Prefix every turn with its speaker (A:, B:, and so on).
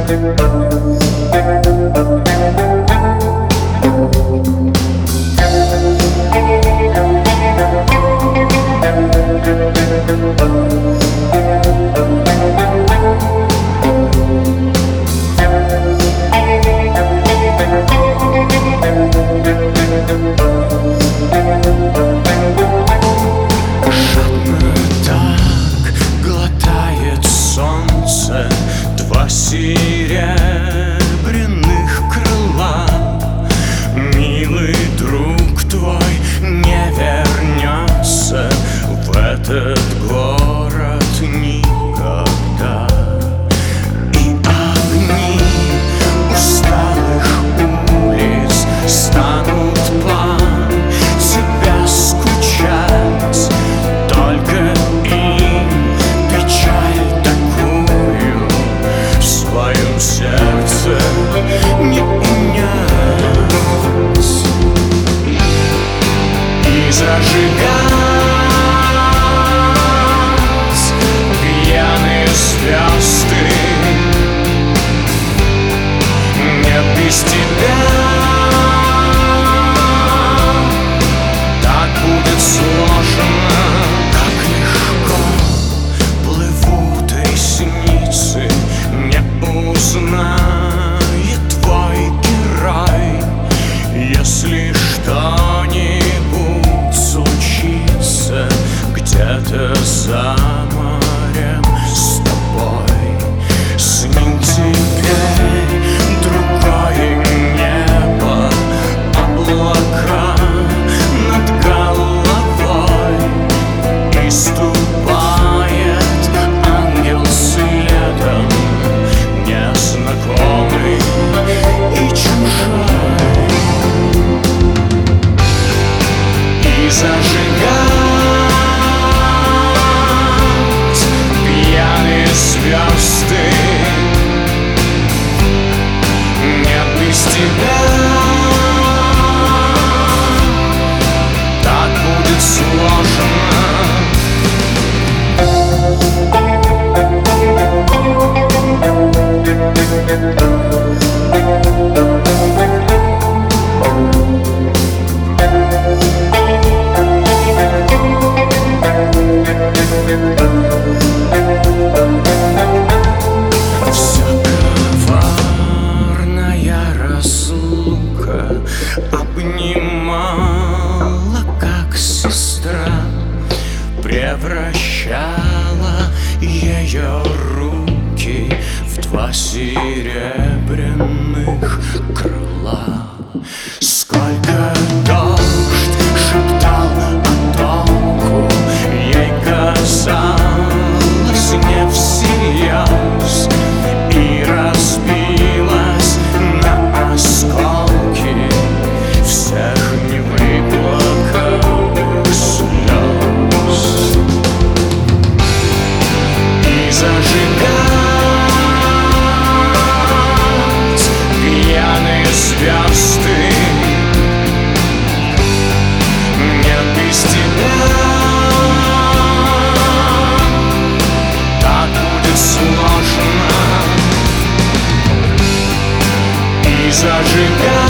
A: Серебряных крыла. Милый друг твой не вернется в этот город никогда. И огни усталых улиц станут по тебя скучать. Только им печаль такую в своем сердце не унять. И зажигать пьяные звезды нет без тебя. Так будет сложно, как легко плывут ресницы. Не узнает твой герой, если что-нибудь случится где-то за морем с тобой. С ним теперь другое небо, облака над головой, и ступает ангел следом, незнакомый и чужой. И зажигать пьяные звезды нет без тебя. Так будет сложно. Вся коварная разлука обнимала, как сестра, превращала ее руки в два серебряных крыла. Сколько дождь шептал о толку, ей казалось не всерьез, и разбилась на осколки всех невыплаканных слез. И зажигать пьяные звезды нет без тебя. Так будет сложно. И зажигать